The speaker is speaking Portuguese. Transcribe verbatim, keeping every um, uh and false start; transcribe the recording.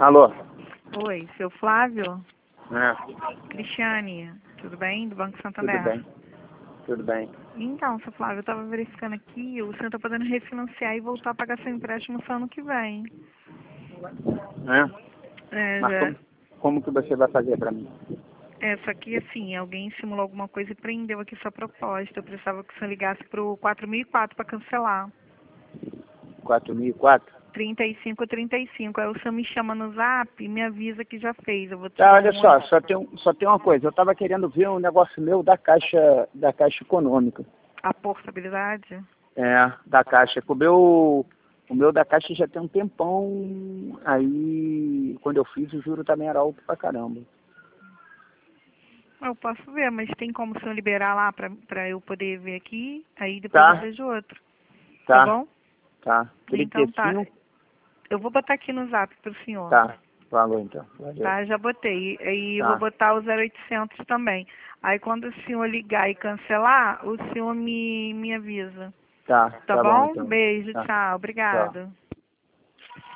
Alô? Oi, seu Flávio? É, Cristiane, tudo bem? Do Banco Santander? tudo bem. Tudo bem. Então, seu Flávio, eu estava verificando aqui, o senhor está podendo refinanciar e voltar a pagar seu empréstimo só ano que vem. É? É, Mas já, como, como que você vai fazer pra mim? é, só que assim, alguém simulou alguma coisa e prendeu aqui sua proposta. Eu precisava que o senhor ligasse pro quatro mil e quatro para cancelar. quatro mil e quatro? trinta e cinco, trinta e cinco. Aí o senhor me chama no zap e me avisa que já fez. Eu vou te Tá, dar olha um... só, só tem, um- só tem uma coisa. Eu tava querendo ver um negócio meu da Caixa, da Caixa Econômica. a portabilidade. É, da Caixa. O meu, o meu da Caixa já tem um tempão. Aí, quando eu fiz, o juro também era alto pra caramba. Eu posso ver, mas tem como o senhor liberar lá pra, pra eu poder ver aqui? Aí depois eu Tá, vejo outro. Tá tá, bom? tá. Então tá. trinta e cinco? Eu vou botar aqui no zap pro senhor. Tá, falou então. Valeu. Tá? Já botei. Aí eu vou Tá, botar o zero oitocentos também. Aí quando o senhor ligar e cancelar, o senhor me, me avisa. tá, Tá tá bom bom? então. Beijo, Tá, tchau. tchau. Obrigada.